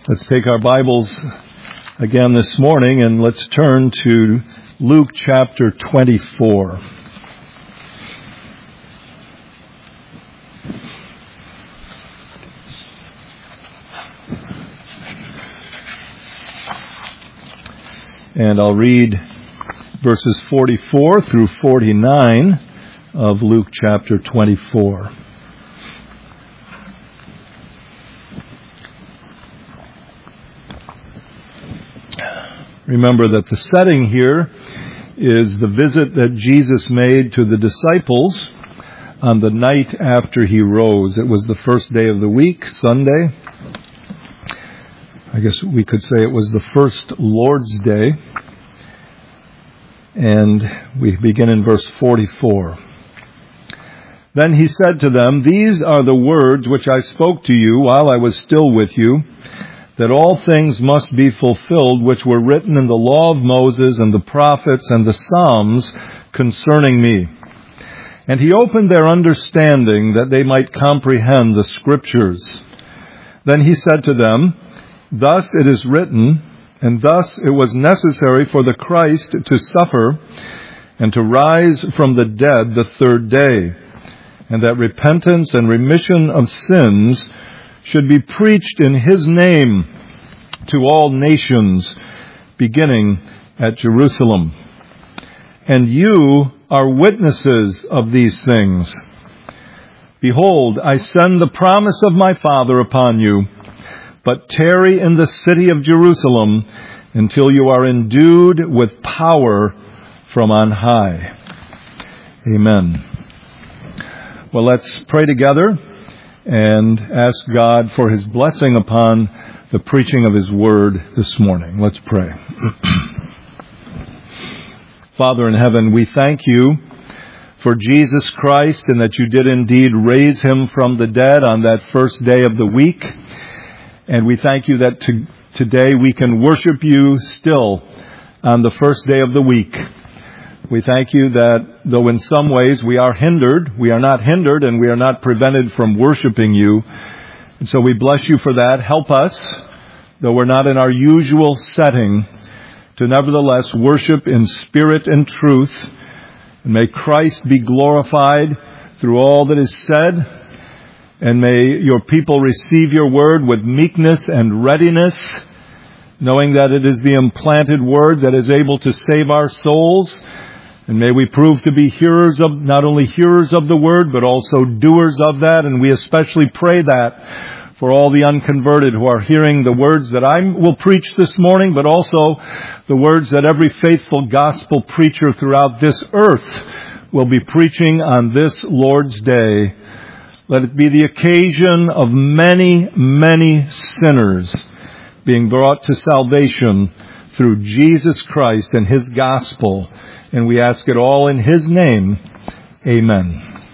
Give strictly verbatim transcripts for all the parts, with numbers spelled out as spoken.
Let's take our Bibles again this morning and let's turn to Luke chapter twenty-four. And I'll read verses forty-four through forty-nine of Luke chapter twenty-four. Remember that the setting here is the visit that Jesus made to the disciples on the night after he rose. It was the first day of the week, Sunday. I guess we could say it was the first Lord's Day. And we begin in verse forty-four. Then he said to them, "These are the words which I spoke to you while I was still with you, that all things must be fulfilled which were written in the law of Moses and the prophets and the Psalms concerning me." And he opened their understanding that they might comprehend the Scriptures. Then he said to them, "Thus it is written, and thus it was necessary for the Christ to suffer and to rise from the dead the third day, and that repentance and remission of sins should be preached in his name to all nations, beginning at Jerusalem. And you are witnesses of these things. Behold, I send the promise of my Father upon you, but tarry in the city of Jerusalem until you are endued with power from on high." Amen. Well, let's pray together and ask God for his blessing upon the preaching of his word this morning. Let's pray. Father in heaven, we thank you for Jesus Christ and that you did indeed raise him from the dead on that first day of the week. And we thank you that to, today we can worship you still on the first day of the week. We thank you that though in some ways we are hindered, we are not hindered and we are not prevented from worshiping you. And so we bless you for that. Help us, though we're not in our usual setting, to nevertheless worship in spirit and truth. And may Christ be glorified through all that is said. And may your people receive your word with meekness and readiness, knowing that it is the implanted word that is able to save our souls. And may we prove to be hearers of, not only hearers of the word, but also doers of that. And we especially pray that for all the unconverted who are hearing the words that I will preach this morning, but also the words that every faithful gospel preacher throughout this earth will be preaching on this Lord's Day. Let it be the occasion of many, many sinners being brought to salvation through Jesus Christ and his gospel. And we ask it all in his name. Amen.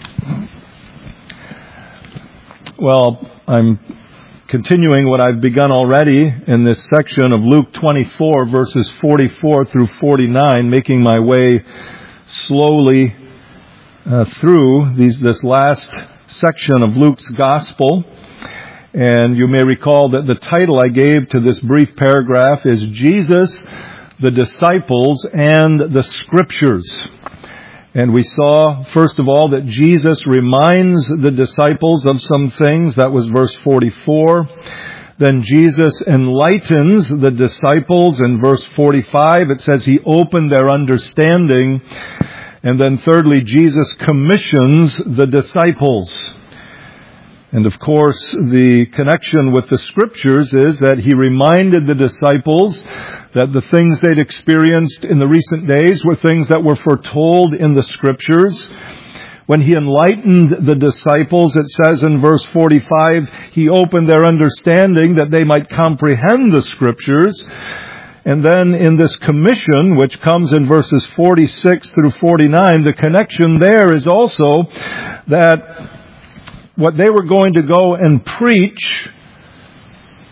Well, I'm continuing what I've begun already in this section of Luke twenty-four, verses forty-four through forty-nine, making my way slowly uh, through these this last section of Luke's gospel. And you may recall that the title I gave to this brief paragraph is Jesus, the Disciples, and the Scriptures. And we saw, first of all, that Jesus reminds the disciples of some things. That was verse forty-four. Then Jesus enlightens the disciples in verse forty-five. It says he opened their understanding. And then thirdly, Jesus commissions the disciples. And of course, the connection with the Scriptures is that he reminded the disciples that the things they'd experienced in the recent days were things that were foretold in the Scriptures. When he enlightened the disciples, it says in verse forty-five, he opened their understanding that they might comprehend the Scriptures. And then in this commission, which comes in verses forty-six through forty-nine, the connection there is also that what they were going to go and preach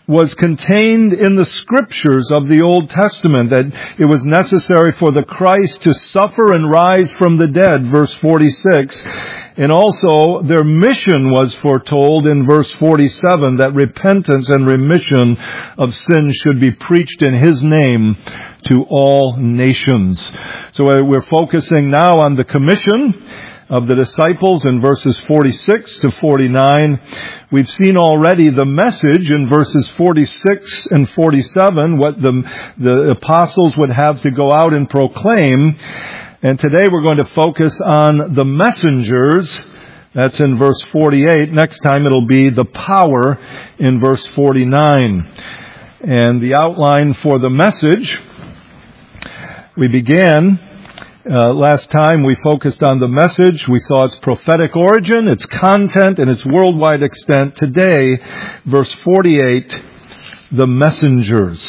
was contained in the scriptures of the Old Testament, that it was necessary for the Christ to suffer and rise from the dead, verse forty-six. And also their mission was foretold in verse forty-seven, that repentance and remission of sins should be preached in His name to all nations. So we're focusing now on the commission of the disciples in verses forty-six to forty-nine. We've seen already the message in verses forty-six and forty-seven, what the, the apostles would have to go out and proclaim. And today we're going to focus on the messengers. That's in verse forty-eight. Next time it'll be the power in verse forty-nine. And the outline for the message, we began Uh, last time we focused on the message. We saw its prophetic origin, its content, and its worldwide extent. Today, verse forty-eight, the messengers.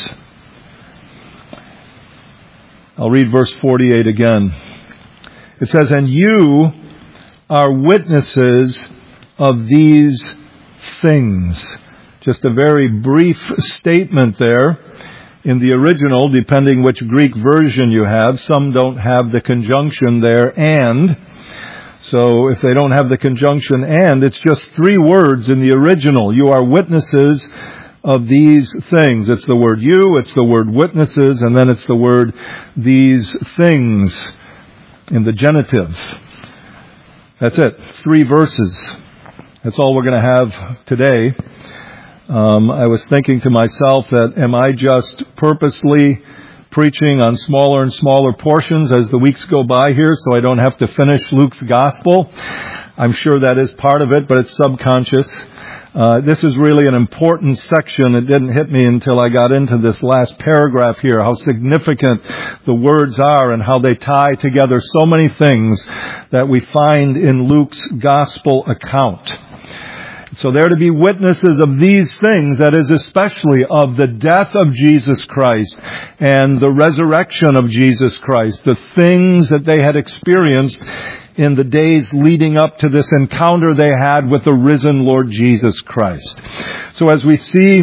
I'll read verse forty-eight again. It says, "And you are witnesses of these things." Just a very brief statement there. In the original, depending which Greek version you have, some don't have the conjunction there, and. So if they don't have the conjunction and, it's just three words in the original. You are witnesses of these things. It's the word you, it's the word witnesses, and then it's the word these things in the genitive. That's it. Three verses. That's all we're going to have today. Um, I was thinking to myself that am I just purposely preaching on smaller and smaller portions as the weeks go by here so I don't have to finish Luke's gospel? I'm sure that is part of it, but it's subconscious. Uh, this is really an important section. It didn't hit me until I got into this last paragraph here, how significant the words are and how they tie together so many things that we find in Luke's gospel account. So they're to be witnesses of these things, that is especially of the death of Jesus Christ and the resurrection of Jesus Christ, the things that they had experienced in the days leading up to this encounter they had with the risen Lord Jesus Christ. So as we see,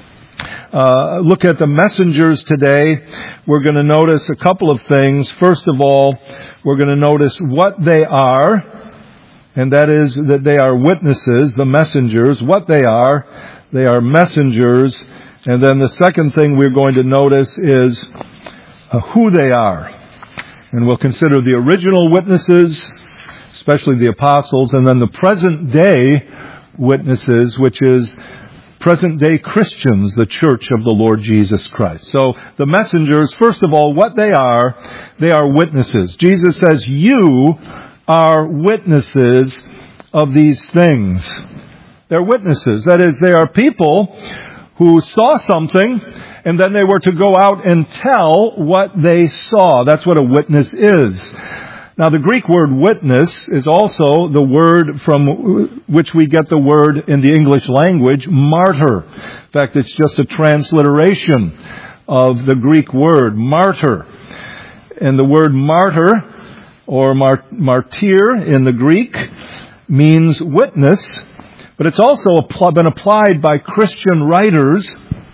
uh, look at the messengers today, we're going to notice a couple of things. First of all, we're going to notice what they are. And that is that they are witnesses, the messengers. What they are, they are messengers. And then the second thing we're going to notice is uh, who they are. And we'll consider the original witnesses, especially the apostles, and then the present day witnesses, which is present day Christians, the church of the Lord Jesus Christ. So the messengers, first of all, what they are, they are witnesses. Jesus says, you are witnesses of these things. They're witnesses. That is, they are people who saw something and then they were to go out and tell what they saw. That's what a witness is. Now, the Greek word witness is also the word from which we get the word in the English language, martyr. In fact, it's just a transliteration of the Greek word, martyr. And the word martyr, or mart- martyr in the Greek, means witness, but it's also apl- been applied by Christian writers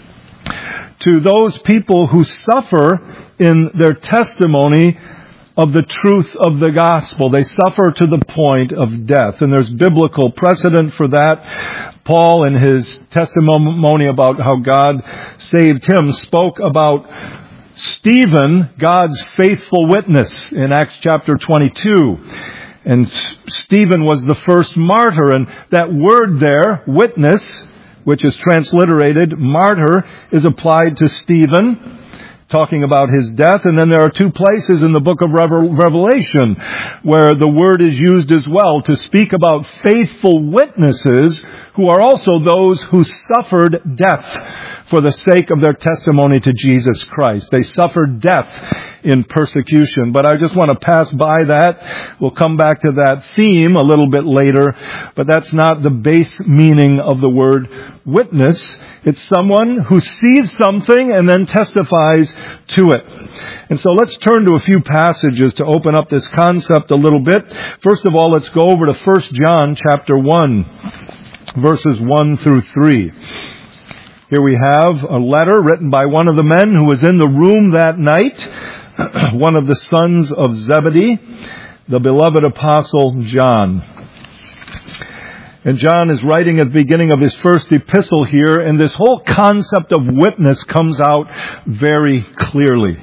to those people who suffer in their testimony of the truth of the gospel. They suffer to the point of death, and there's biblical precedent for that. Paul, in his testimony about how God saved him, spoke about Stephen, God's faithful witness, in Acts chapter twenty-two. And Stephen was the first martyr. And that word there, witness, which is transliterated martyr, is applied to Stephen, talking about his death. And then there are two places in the book of Revelation where the word is used as well to speak about faithful witnesses who are also those who suffered death for the sake of their testimony to Jesus Christ. They suffered death in persecution. But I just want to pass by that. We'll come back to that theme a little bit later. But that's not the base meaning of the word witness. It's someone who sees something and then testifies to it. And so let's turn to a few passages to open up this concept a little bit. First of all, let's go over to First John chapter one, verses one through three. Here we have a letter written by one of the men who was in the room that night, one of the sons of Zebedee, the beloved apostle John. And John is writing at the beginning of his first epistle here, and this whole concept of witness comes out very clearly.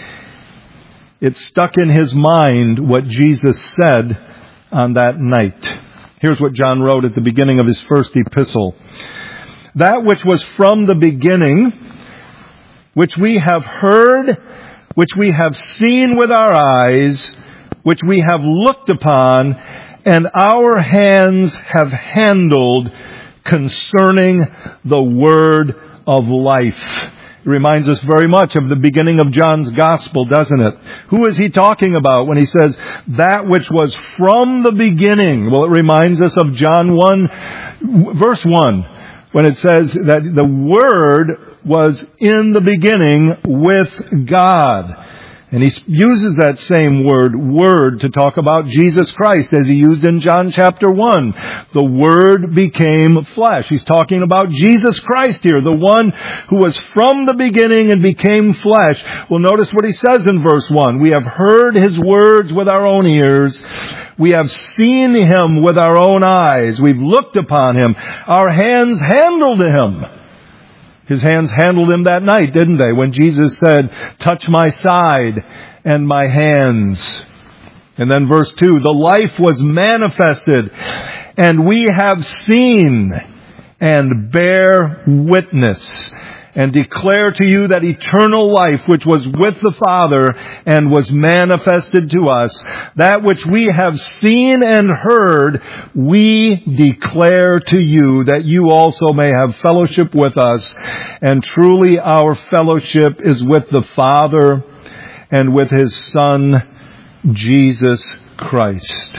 It stuck in his mind what Jesus said on that night. Here's what John wrote at the beginning of his first epistle. That which was from the beginning, which we have heard, which we have seen with our eyes, which we have looked upon, and our hands have handled concerning the word of life. It reminds us very much of the beginning of John's gospel, doesn't it? Who is he talking about when he says that which was from the beginning? Well, it reminds us of John one, verse one, when it says that the Word was in the beginning with God. And he uses that same word, word, to talk about Jesus Christ as he used in John chapter one. The Word became flesh. He's talking about Jesus Christ here, the one who was from the beginning and became flesh. Well, notice what he says in verse one. We have heard his words with our own ears. We have seen him with our own eyes. We've looked upon him. Our hands handled him. His hands handled him that night, didn't they? When Jesus said, touch my side and my hands. And then verse two, the life was manifested, and we have seen and bear witness and declare to you that eternal life which was with the Father and was manifested to us, that which we have seen and heard, we declare to you, that you also may have fellowship with us. And truly our fellowship is with the Father and with his Son, Jesus Christ.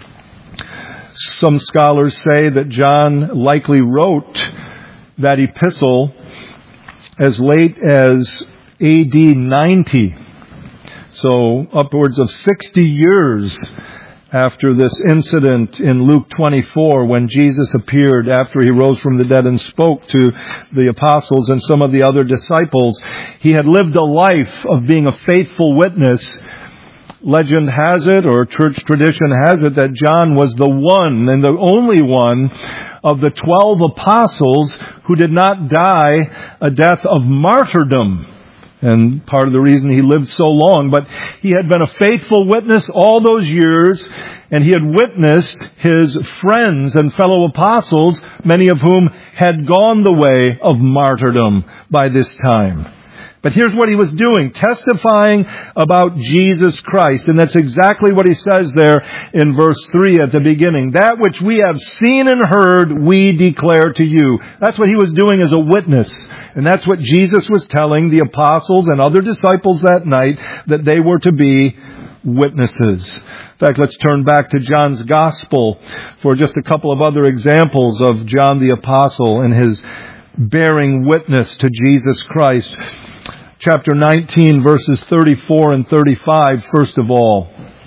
Some scholars say that John likely wrote that epistle as late as A D ninety. So upwards of sixty years after this incident in Luke twenty-four, when Jesus appeared after he rose from the dead and spoke to the apostles and some of the other disciples. He had lived a life of being a faithful witness. Legend has it, or church tradition has it, that John was the one and the only one of the twelve apostles who did not die a death of martyrdom. And part of the reason he lived so long, but he had been a faithful witness all those years, and he had witnessed his friends and fellow apostles, many of whom had gone the way of martyrdom by this time. But here's what he was doing, testifying about Jesus Christ. And that's exactly what he says there in verse three at the beginning. That which we have seen and heard, we declare to you. That's what he was doing as a witness. And that's what Jesus was telling the apostles and other disciples that night, that they were to be witnesses. In fact, let's turn back to John's Gospel for just a couple of other examples of John the Apostle and his bearing witness to Jesus Christ. Chapter nineteen, verses thirty-four and thirty-five, first of all.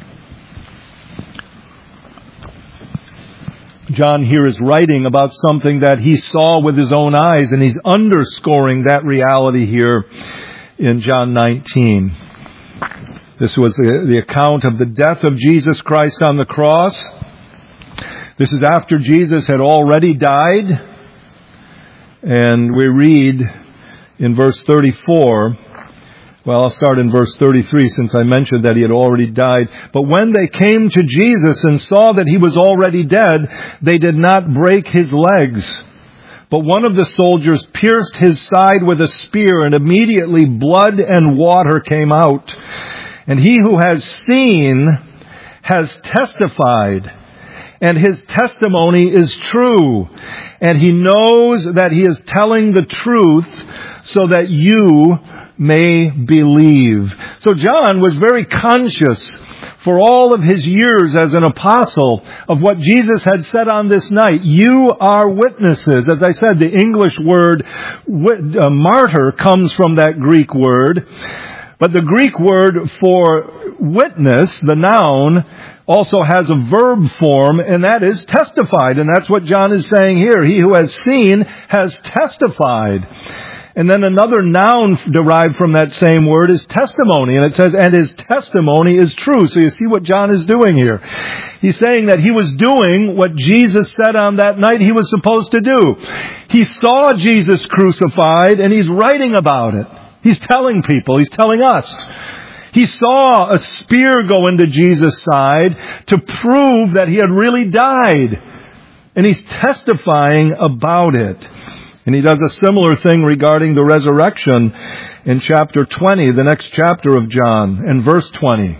John here is writing about something that he saw with his own eyes, and he's underscoring that reality here in John nineteen. This was the, the account of the death of Jesus Christ on the cross. This is after Jesus had already died. And we read in verse thirty-four, well, I'll start in verse thirty-three since I mentioned that he had already died. But when they came to Jesus and saw that he was already dead, they did not break his legs. But one of the soldiers pierced his side with a spear, and immediately blood and water came out. And he who has seen has testified, and his testimony is true. And he knows that he is telling the truth so that you may believe. So John was very conscious for all of his years as an apostle of what Jesus had said on this night. You are witnesses. As I said, the English word uh, martyr comes from that Greek word. But the Greek word for witness, the noun, also has a verb form, and that is testified. And that's what John is saying here. He who has seen has testified. And then another noun derived from that same word is testimony. And it says, and his testimony is true. So you see what John is doing here. He's saying that he was doing what Jesus said on that night he was supposed to do. He saw Jesus crucified, and he's writing about it. He's telling people. He's telling us. He saw a spear go into Jesus' side to prove that he had really died. And he's testifying about it. And he does a similar thing regarding the resurrection in chapter twenty, the next chapter of John, and verse twenty.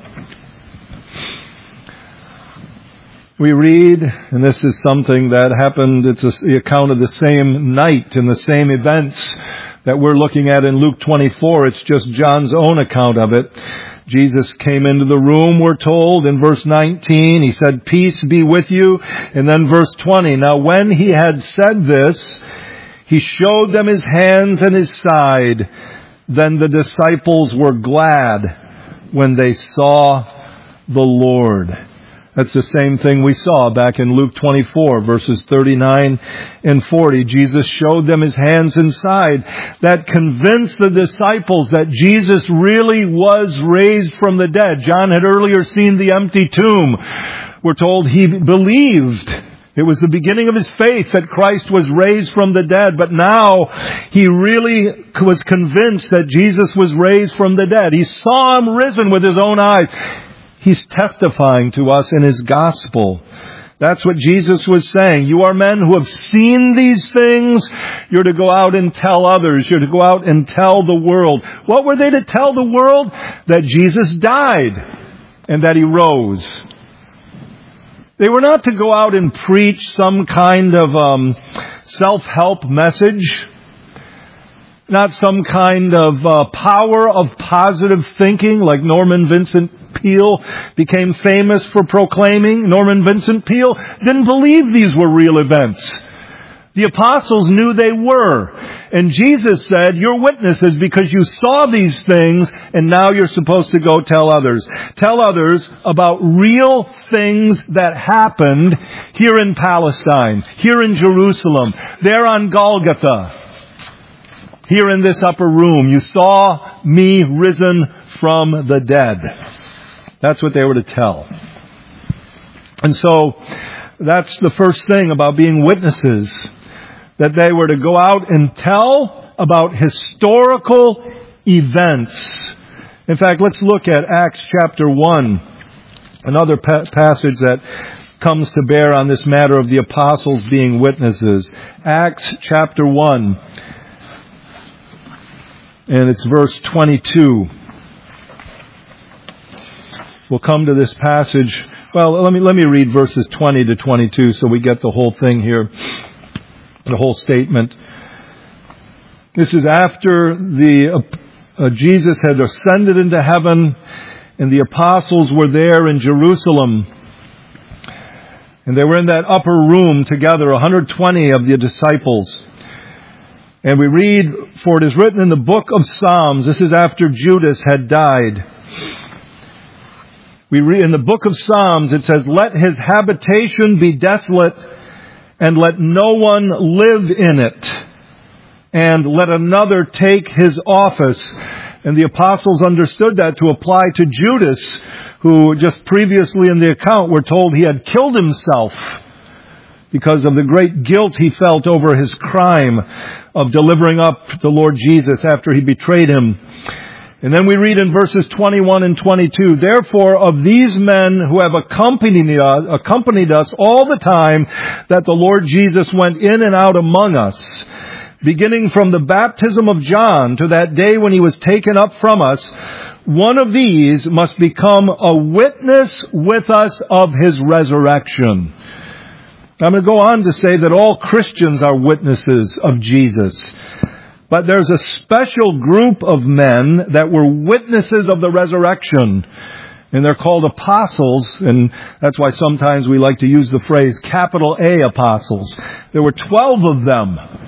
We read, and this is something that happened, it's a, the account of the same night and the same events that we're looking at in Luke twenty-four. It's just John's own account of it. Jesus came into the room, we're told, in verse nineteen. He said, "Peace be with you." And then verse twenty. Now when he had said this, he showed them his hands and his side. Then the disciples were glad when they saw the Lord. That's the same thing we saw back in Luke twenty-four, verses thirty-nine and forty. Jesus showed them his hands and side. That convinced the disciples that Jesus really was raised from the dead. John had earlier seen the empty tomb. We're told he believed. It was the beginning of his faith that Christ was raised from the dead. But now he really was convinced that Jesus was raised from the dead. He saw him risen with his own eyes. He's testifying to us in his gospel. That's what Jesus was saying. You are men who have seen these things. You're to go out and tell others. You're to go out and tell the world. What were they to tell the world? That Jesus died and that he rose. They were not to go out and preach some kind of um, self-help message. Not some kind of uh, power of positive thinking like Norman Vincent Peale became famous for proclaiming. Norman Vincent Peale didn't believe these were real events. The apostles knew they were. And Jesus said, you're witnesses because you saw these things and now you're supposed to go tell others. Tell others about real things that happened here in Palestine, here in Jerusalem, there on Golgotha, here in this upper room. You saw me risen from the dead. That's what they were to tell. And so that's the first thing about being witnesses, that they were to go out and tell about historical events. In fact, let's look at Acts chapter one, another pa- passage that comes to bear on this matter of the apostles being witnesses. Acts chapter one, and it's verse twenty-two. We'll come to this passage. Well, let me let me read verses twenty to twenty-two so we get the whole thing here, the whole statement. This is after the uh, Jesus had ascended into heaven, and the apostles were there in Jerusalem, and they were in that upper room together, one hundred twenty of the disciples. And we read, for it is written in the book of Psalms, this is after Judas had died. We read in the book of Psalms, it says, let his habitation be desolate, and let no one live in it, and let another take his office. And the apostles understood that to apply to Judas, who just previously in the account we're told he had killed himself because of the great guilt he felt over his crime of delivering up the Lord Jesus after he betrayed him. And then we read in verses twenty-one and twenty-two, therefore of these men who have accompanied us, accompanied us all the time that the Lord Jesus went in and out among us, beginning from the baptism of John to that day when he was taken up from us, one of these must become a witness with us of his resurrection. I'm going to go on to say that all Christians are witnesses of Jesus. But there's a special group of men that were witnesses of the resurrection. And they're called apostles. And that's why sometimes we like to use the phrase capital A apostles. There were twelve of them.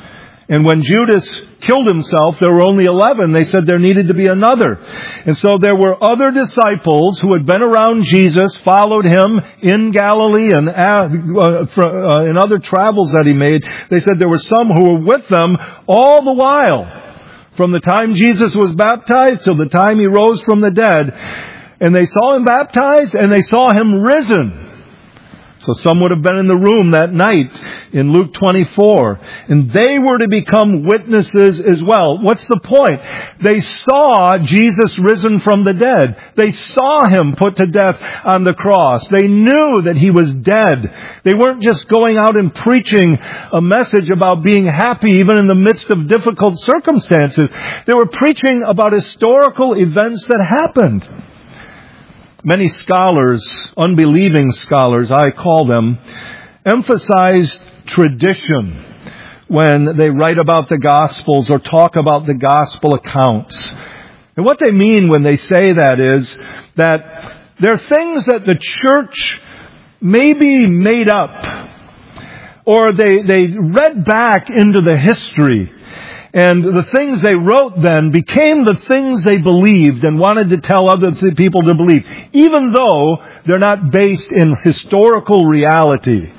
And when Judas killed himself, there were only eleven. They said there needed to be another. And so there were other disciples who had been around Jesus, followed him in Galilee and uh, in other travels that he made. They said there were some who were with them all the while, from the time Jesus was baptized till the time he rose from the dead. And they saw him baptized and they saw him risen. So some would have been in the room that night in Luke twenty-four. And they were to become witnesses as well. What's the point? They saw Jesus risen from the dead. They saw him put to death on the cross. They knew that he was dead. They weren't just going out and preaching a message about being happy even in the midst of difficult circumstances. They were preaching about historical events that happened. Many scholars, unbelieving scholars, I call them, emphasize tradition when they write about the Gospels or talk about the Gospel accounts. And what they mean when they say that is that there are things that the church maybe made up, or they, they read back into the history. And the things they wrote then became the things they believed and wanted to tell other th- people to believe, even though they're not based in historical reality.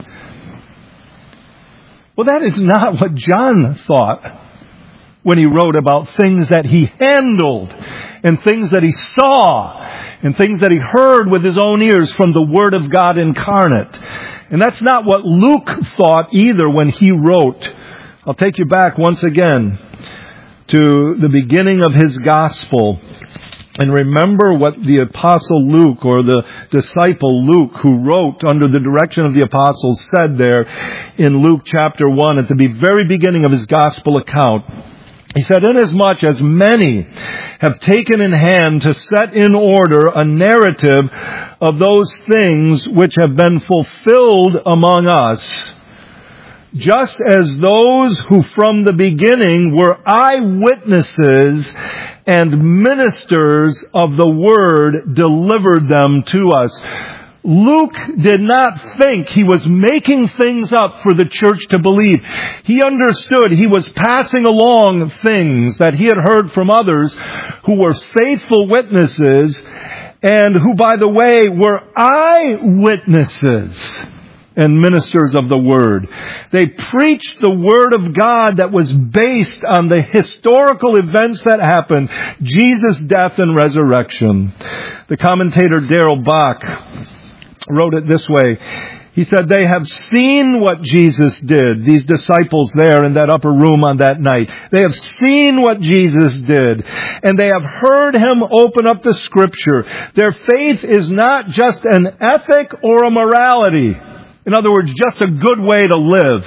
Well, that is not what John thought when he wrote about things that he handled and things that he saw and things that he heard with his own ears from the Word of God incarnate. And that's not what Luke thought either when he wrote. I'll take you back once again to the beginning of his gospel. And remember what the apostle Luke, or the disciple Luke, who wrote under the direction of the apostles, said there in Luke chapter one at the very beginning of his gospel account. He said, "Inasmuch as many have taken in hand to set in order a narrative of those things which have been fulfilled among us, just as those who from the beginning were eyewitnesses and ministers of the word delivered them to us." Luke did not think he was making things up for the church to believe. He understood he was passing along things that he had heard from others who were faithful witnesses and who, by the way, were eyewitnesses and ministers of the Word. They preached the Word of God that was based on the historical events that happened, Jesus' death and resurrection. The commentator Darrell Bock wrote it this way. He said, "They have seen what Jesus did," these disciples there in that upper room on that night. They have seen what Jesus did, and they have heard him open up the Scripture. Their faith is not just an ethic or a morality. In other words, just a good way to live.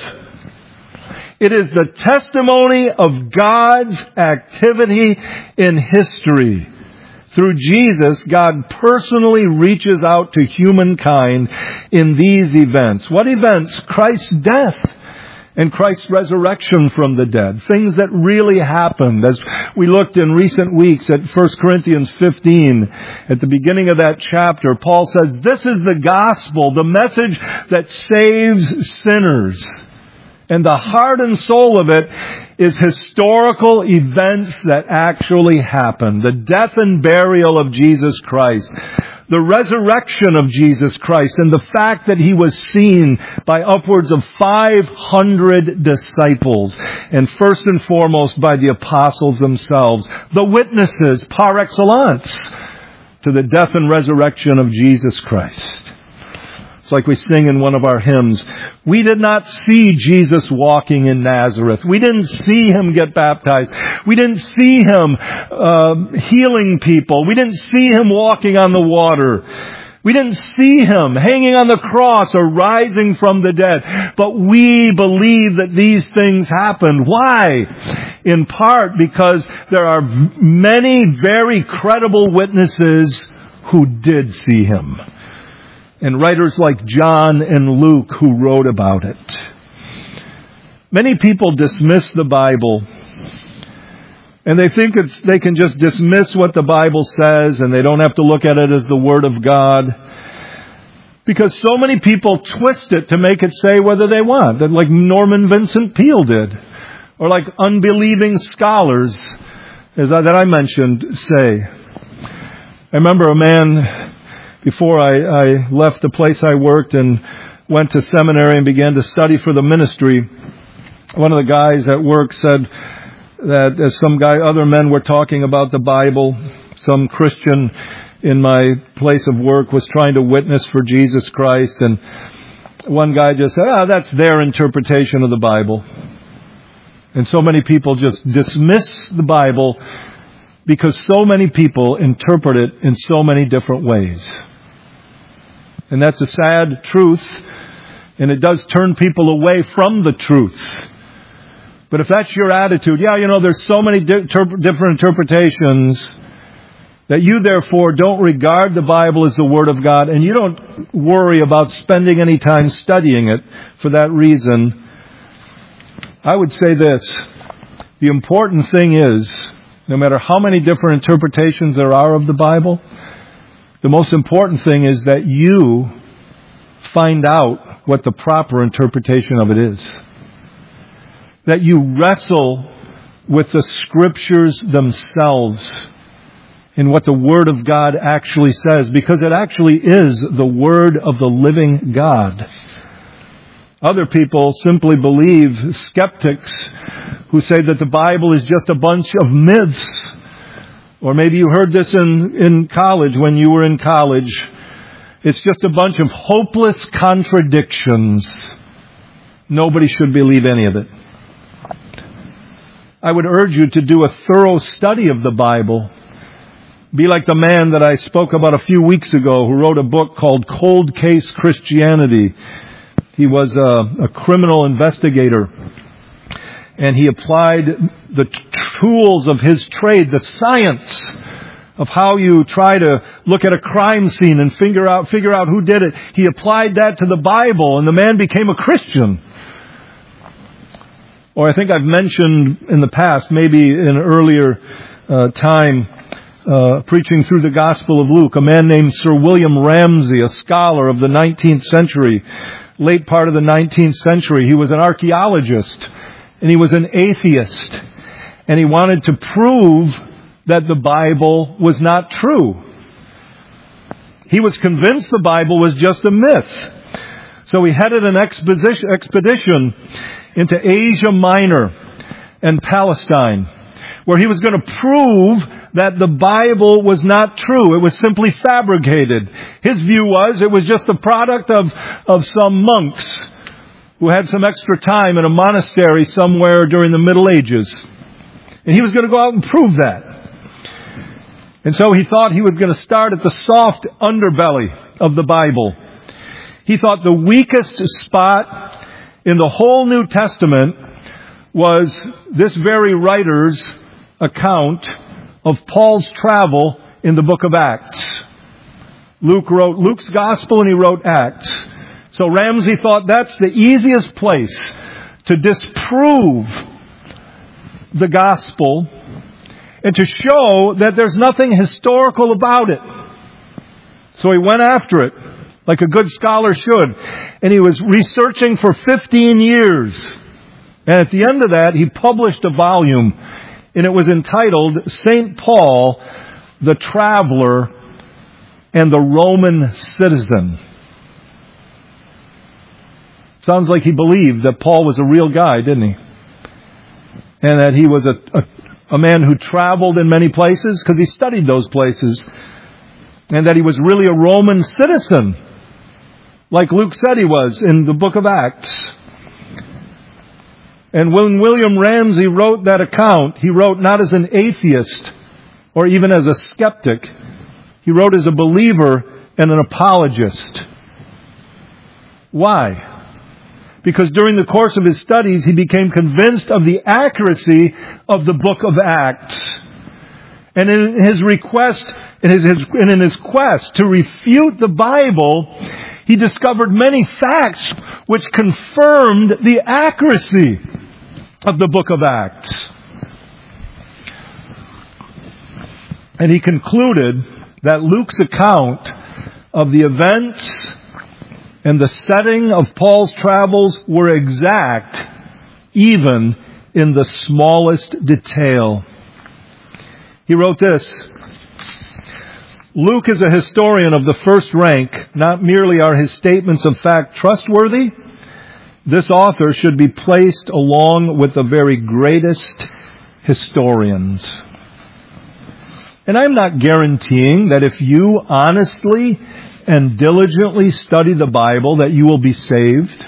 It is the testimony of God's activity in history. Through Jesus, God personally reaches out to humankind in these events. What events? Christ's death and Christ's resurrection from the dead. Things that really happened. As we looked in recent weeks at First Corinthians fifteen, at the beginning of that chapter, Paul says, "This is the gospel, the message that saves sinners." And the heart and soul of it is historical events that actually happened. The death and burial of Jesus Christ. The resurrection of Jesus Christ. And the fact that he was seen by upwards of five hundred disciples. And first and foremost by the apostles themselves. The witnesses par excellence to the death and resurrection of Jesus Christ. It's like we sing in one of our hymns. We did not see Jesus walking in Nazareth. We didn't see him get baptized. We didn't see him uh, healing people. We didn't see him walking on the water. We didn't see him hanging on the cross or rising from the dead. But we believe that these things happened. Why? In part because there are many very credible witnesses who did see him. And writers like John and Luke who wrote about it. Many people dismiss the Bible. And they think it's, they can just dismiss what the Bible says and they don't have to look at it as the Word of God. Because so many people twist it to make it say whether they want. Like Norman Vincent Peale did. or like unbelieving scholars, as I, that I mentioned, say. I remember a man, before I, I left the place I worked and went to seminary and began to study for the ministry, one of the guys at work said that as some guy, other men were talking about the Bible, some Christian in my place of work was trying to witness for Jesus Christ, and one guy just said, ah, that's their interpretation of the Bible. And so many people just dismiss the Bible because so many people interpret it in so many different ways. And that's a sad truth, and it does turn people away from the truth. But if that's your attitude, yeah, you know, there's so many di- ter- different interpretations, that you therefore don't regard the Bible as the Word of God, and you don't worry about spending any time studying it for that reason, I would say this: the important thing is, no matter how many different interpretations there are of the Bible, the most important thing is that you find out what the proper interpretation of it is. That you wrestle with the Scriptures themselves and what the Word of God actually says, because it actually is the Word of the living God. Other people simply believe, skeptics who say that the Bible is just a bunch of myths. Or maybe you heard this in, in college, when you were in college. It's just a bunch of hopeless contradictions. Nobody should believe any of it. I would urge you to do a thorough study of the Bible. Be like the man that I spoke about a few weeks ago who wrote a book called Cold Case Christianity. He was a, a criminal investigator, and he applied the t- tools of his trade, the science of how you try to look at a crime scene and figure out figure out who did it. He applied that to the Bible, and the man became a Christian. Or I think I've mentioned in the past, maybe in an earlier uh, time, uh, preaching through the Gospel of Luke, a man named Sir William Ramsay, a scholar of the nineteenth century, late part of the nineteenth century. He was an archaeologist, and he was an atheist, and he wanted to prove that the Bible was not true. He was convinced the Bible was just a myth. So he headed an expedition, expedition into Asia Minor and Palestine, where he was going to prove that the Bible was not true. It was simply fabricated. His view was it was just the product of, of some monks who had some extra time in a monastery somewhere during the Middle Ages. And he was going to go out and prove that. And so he thought he was going to start at the soft underbelly of the Bible. He thought the weakest spot in the whole New Testament was this very writer's account of Paul's travel in the book of Acts. Luke wrote Luke's Gospel and he wrote Acts. So Ramsay thought that's the easiest place to disprove the Gospel and to show that there's nothing historical about it. So he went after it, like a good scholar should. And he was researching for fifteen years. And at the end of that, he published a volume. And it was entitled Saint Paul, the Traveler and the Roman Citizen. Sounds like he believed that Paul was a real guy, didn't he? And that he was a, a, a man who traveled in many places because he studied those places. And that he was really a Roman citizen, like Luke said he was in the book of Acts. And when William Ramsay wrote that account, he wrote not as an atheist or even as a skeptic. He wrote as a believer and an apologist. Why? Because during the course of his studies, he became convinced of the accuracy of the book of Acts. And in his request, in his, his, and in his quest to refute the Bible, he discovered many facts which confirmed the accuracy of the book of Acts. And he concluded that Luke's account of the events and the setting of Paul's travels were exact, even in the smallest detail. He wrote this: Luke is a historian of the first rank. Not merely are his statements of fact trustworthy, this author should be placed along with the very greatest historians. And I'm not guaranteeing that if you honestly and diligently study the Bible that you will be saved.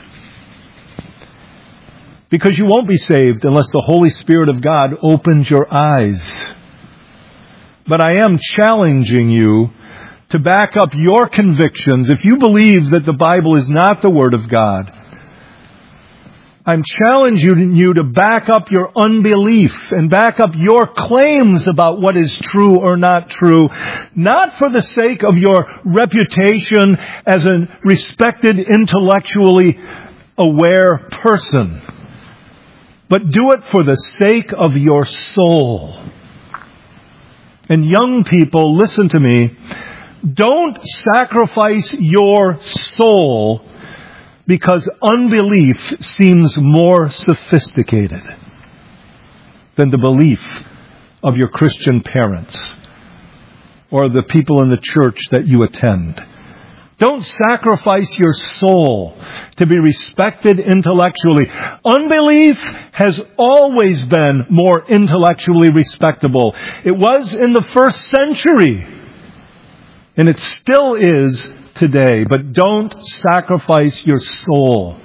Because you won't be saved unless the Holy Spirit of God opens your eyes. But I am challenging you to back up your convictions. If you believe that the Bible is not the Word of God, I'm challenging you to back up your unbelief and back up your claims about what is true or not true, not for the sake of your reputation as a respected, intellectually aware person, but do it for the sake of your soul. And young people, listen to me, don't sacrifice your soul because unbelief seems more sophisticated than the belief of your Christian parents or the people in the church that you attend. Don't sacrifice your soul to be respected intellectually. Unbelief has always been more intellectually respectable. It was in the first century, and it still is today. But don't sacrifice your soul.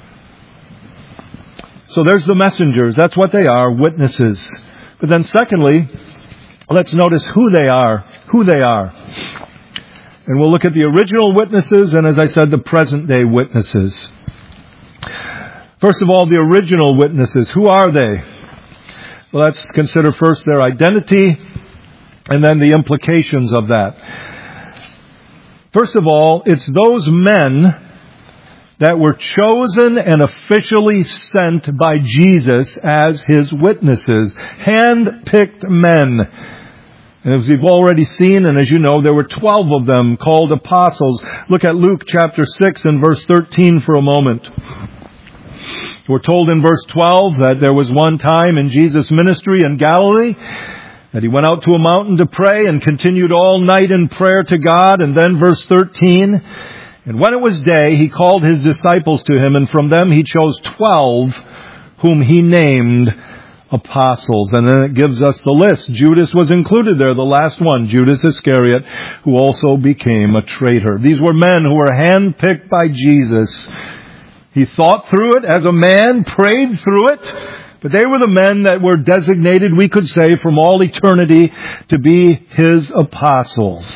So there's the messengers. That's what they are, witnesses. But then secondly, let's notice who they are. Who they are. And we'll look at the original witnesses and, as I said, the present day witnesses. First of all, the original witnesses. Who are they? Well, let's consider first their identity and then the implications of that. First of all, it's those men that were chosen and officially sent by Jesus as His witnesses. Hand-picked men. And as we've already seen, and as you know, there were twelve of them called apostles. Look at Luke chapter six and verse thirteen for a moment. We're told in verse twelve that there was one time in Jesus' ministry in Galilee that He went out to a mountain to pray and continued all night in prayer to God. And then verse thirteen, and when it was day, He called His disciples to Him, and from them He chose twelve, whom He named apostles. And then it gives us the list. Judas was included there, the last one, Judas Iscariot, who also became a traitor. These were men who were handpicked by Jesus. He thought through it as a man, prayed through it, but they were the men that were designated, we could say, from all eternity to be His apostles.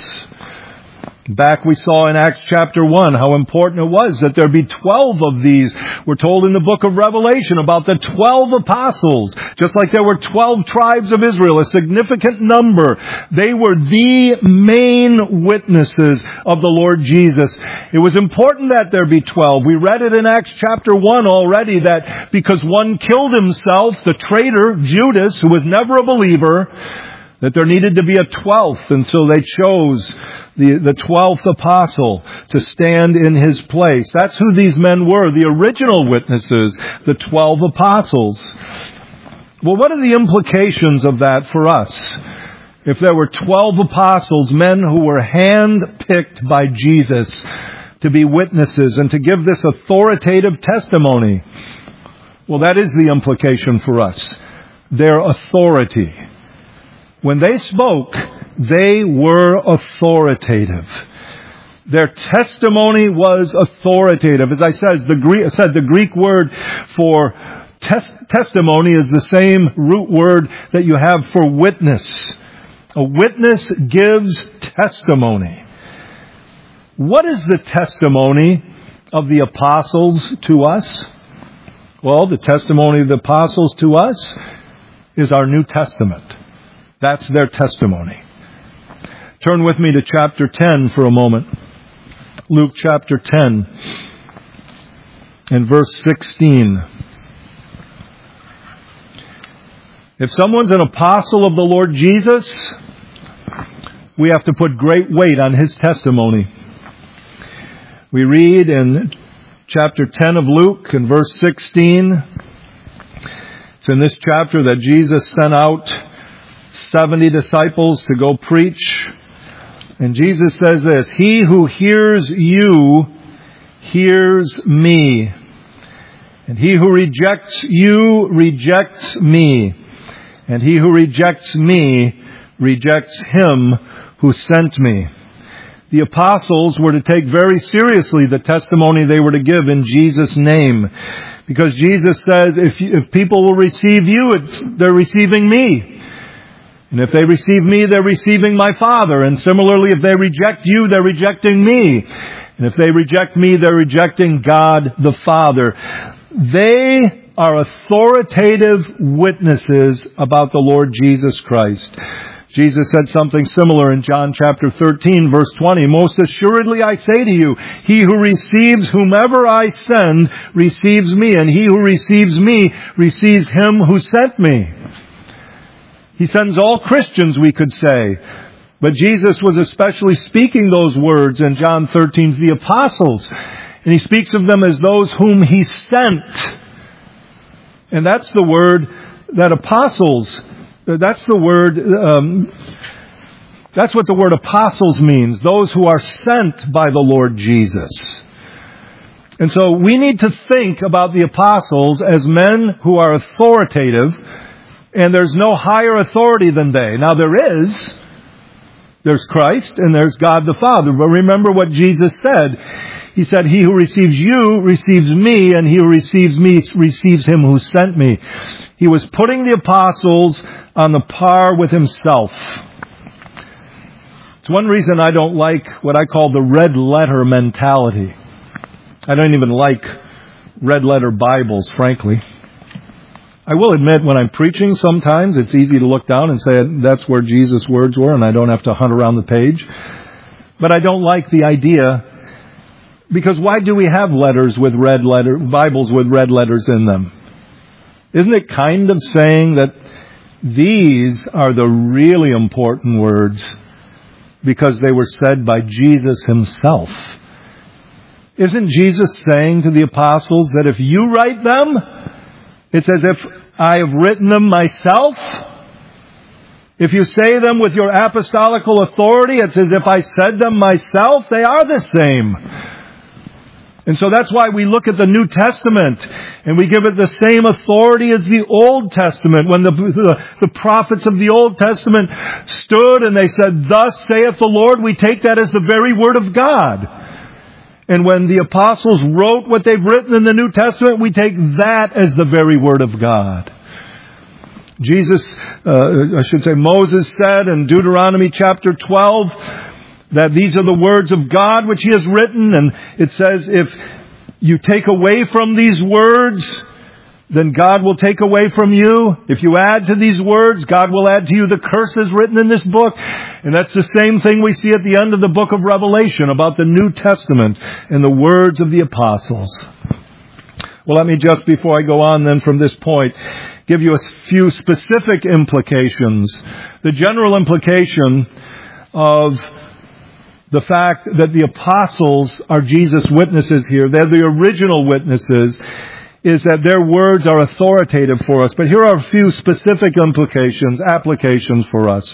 Back we saw in Acts chapter one how important it was that there be twelve of these. We're told in the book of Revelation about the twelve apostles. Just like there were twelve tribes of Israel, a significant number. They were the main witnesses of the Lord Jesus. It was important that there be twelve. We read it in Acts chapter one already that because one killed himself, the traitor Judas, who was never a believer, that there needed to be a twelfth, and so they chose the, the twelfth apostle to stand in his place. That's who these men were, the original witnesses, the twelve apostles. Well, what are the implications of that for us? If there were twelve apostles, men who were hand-picked by Jesus to be witnesses and to give this authoritative testimony, well, that is the implication for us. Their authority. When they spoke, they were authoritative. Their testimony was authoritative. As I said, the Greek, said, the Greek word for tes- testimony is the same root word that you have for witness. A witness gives testimony. What is the testimony of the apostles to us? Well, the testimony of the apostles to us is our New Testament. That's their testimony. Turn with me to chapter ten for a moment. Luke chapter ten and verse sixteen. If someone's an apostle of the Lord Jesus, we have to put great weight on his testimony. We read in chapter ten of Luke and verse sixteen, it It's in this chapter that Jesus sent out seventy disciples to go preach. And Jesus says this, "He who hears you hears me. And he who rejects you rejects me. And he who rejects me rejects him who sent me." The apostles were to take very seriously the testimony they were to give in Jesus' name. Because Jesus says, if, if people will receive you, it's, they're receiving me. And if they receive me, they're receiving my Father. And similarly, if they reject you, they're rejecting me. And if they reject me, they're rejecting God the Father. They are authoritative witnesses about the Lord Jesus Christ. Jesus said something similar in John chapter thirteen, verse twenty. "Most assuredly I say to you, he who receives whomever I send receives me, and he who receives me receives him who sent me." He sends all Christians, we could say. But Jesus was especially speaking those words in John thirteen to the apostles. And he speaks of them as those whom he sent. And that's the word that apostles, that's the word, um, that's what the word apostles means. Those who are sent by the Lord Jesus. And so we need to think about the apostles as men who are authoritative, and there's no higher authority than they. Now there is. There's Christ and there's God the Father. But remember what Jesus said. He said, "He who receives you receives me, and he who receives me receives him who sent me." He was putting the apostles on the par with himself. It's one reason I don't like what I call the red letter mentality. I don't even like red letter Bibles, frankly. I will admit, when I'm preaching, sometimes it's easy to look down and say that's where Jesus' words were, and I don't have to hunt around the page. But I don't like the idea, because why do we have letters with red letter, Bibles with red letters in them? Isn't it kind of saying that these are the really important words because they were said by Jesus himself? Isn't Jesus saying to the apostles that if you write them, it's as if I have written them myself? If you say them with your apostolical authority, it's as if I said them myself. They are the same. And so that's why we look at the New Testament and we give it the same authority as the Old Testament. When the, the, the prophets of the Old Testament stood and they said, "Thus saith the Lord," we take that as the very word of God. And when the apostles wrote what they've written in the New Testament, we take that as the very word of God. Jesus, uh, I should say Moses said in Deuteronomy chapter twelve, that these are the words of God which he has written. And it says, if you take away from these words, then God will take away from you. If you add to these words, God will add to you the curses written in this book. And that's the same thing we see at the end of the book of Revelation about the New Testament and the words of the apostles. Well, let me just, before I go on then from this point, give you a few specific implications. The general implication of the fact that the apostles are Jesus' witnesses here, they're the original witnesses, is that their words are authoritative for us. But here are a few specific implications, applications for us.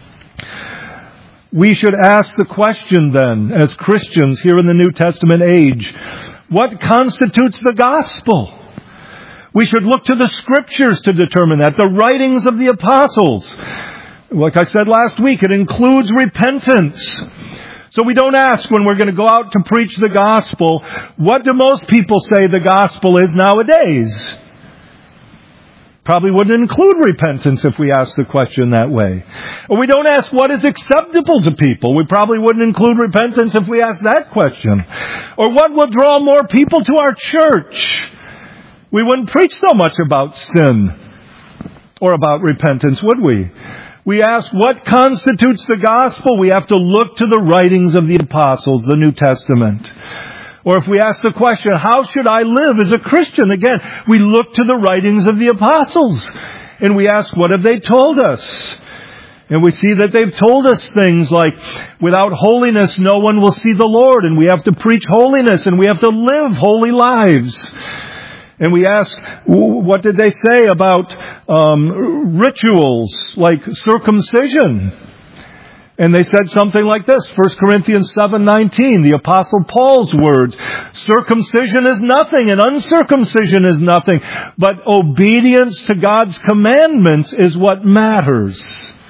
We should ask the question then, as Christians here in the New Testament age, what constitutes the gospel? We should look to the Scriptures to determine that, the writings of the apostles. Like I said last week, it includes repentance. So we don't ask when we're going to go out to preach the gospel, what do most people say the gospel is nowadays? Probably wouldn't include repentance if we asked the question that way. Or we don't ask what is acceptable to people. We probably wouldn't include repentance if we asked that question. Or what will draw more people to our church? We wouldn't preach so much about sin or about repentance, would we? We ask what constitutes the gospel. We have to look to the writings of the apostles, the New Testament. Or if we ask the question, how should I live as a Christian? Again, we look to the writings of the apostles. And we ask, what have they told us? And we see that they've told us things like, without holiness, no one will see the Lord. And we have to preach holiness and we have to live holy lives. And we ask, what did they say about um, rituals like circumcision? And they said something like this, First Corinthians seven nineteen, the Apostle Paul's words, circumcision is nothing and uncircumcision is nothing, but obedience to God's commandments is what matters.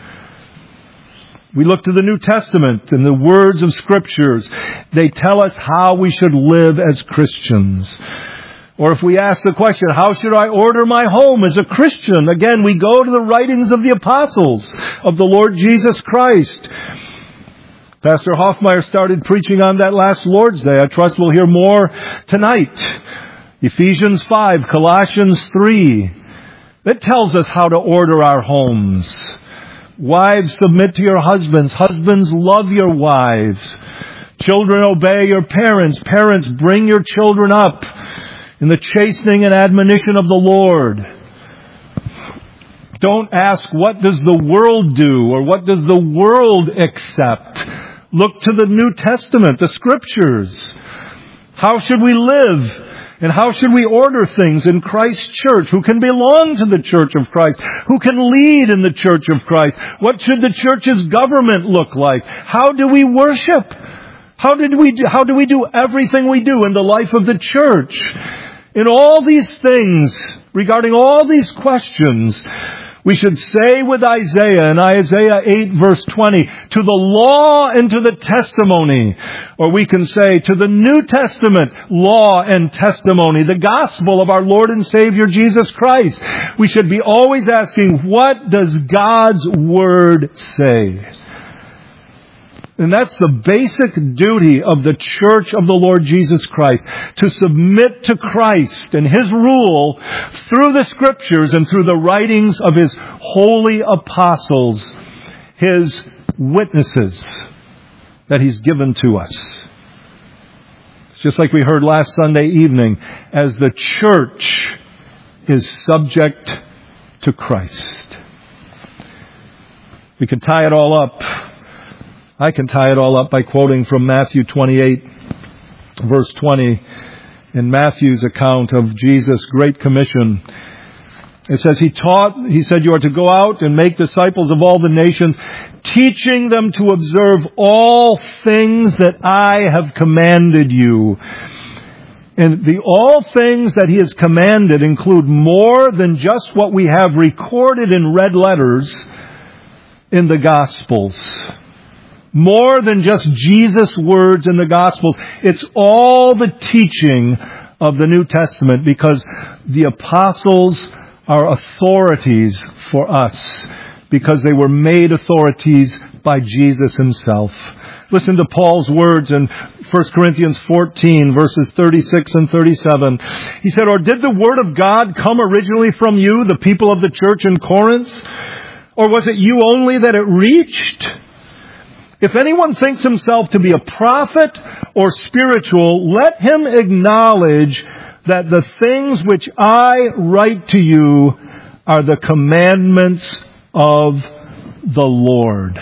We look to the New Testament and the words of Scriptures. They tell us how we should live as Christians. Or if we ask the question, how should I order my home as a Christian? Again, we go to the writings of the apostles of the Lord Jesus Christ. Pastor Hoffmeyer started preaching on that last Lord's Day. I trust we'll hear more tonight. Ephesians five, Colossians three. It tells us how to order our homes. Wives, submit to your husbands. Husbands, love your wives. Children, obey your parents. Parents, bring your children up in the chastening and admonition of the Lord. Don't ask, what does the world do, or what does the world accept? Look to the New Testament, the Scriptures. How should we live? And how should we order things in Christ's church? Who can belong to the church of Christ? Who can lead in the church of Christ? What should the church's government look like? How do we worship? How did we do, how do we do everything we do in the life of the church? In all these things, regarding all these questions, we should say with Isaiah in Isaiah eight verse twenty, to the law and to the testimony. Or we can say to the New Testament, law and testimony, the gospel of our Lord and Savior Jesus Christ. We should be always asking, what does God's Word say? And that's the basic duty of the church of the Lord Jesus Christ, to submit to Christ and His rule through the Scriptures and through the writings of His holy apostles, His witnesses that He's given to us. It's just like we heard last Sunday evening, as the church is subject to Christ. We can tie it all up. I can tie it all up by quoting from Matthew twenty-eight, verse twenty, in Matthew's account of Jesus' Great Commission. It says, He taught, He said, you are to go out and make disciples of all the nations, teaching them to observe all things that I have commanded you. And the all things that He has commanded include more than just what we have recorded in red letters in the Gospels. More than just Jesus' words in the Gospels. It's all the teaching of the New Testament, because the apostles are authorities for us, because they were made authorities by Jesus Himself. Listen to Paul's words in First Corinthians fourteen, verses thirty-six and thirty-seven. He said, or did the Word of God come originally from you, the people of the church in Corinth? Or was it you only that it reached? If anyone thinks himself to be a prophet or spiritual, let him acknowledge that the things which I write to you are the commandments of the Lord.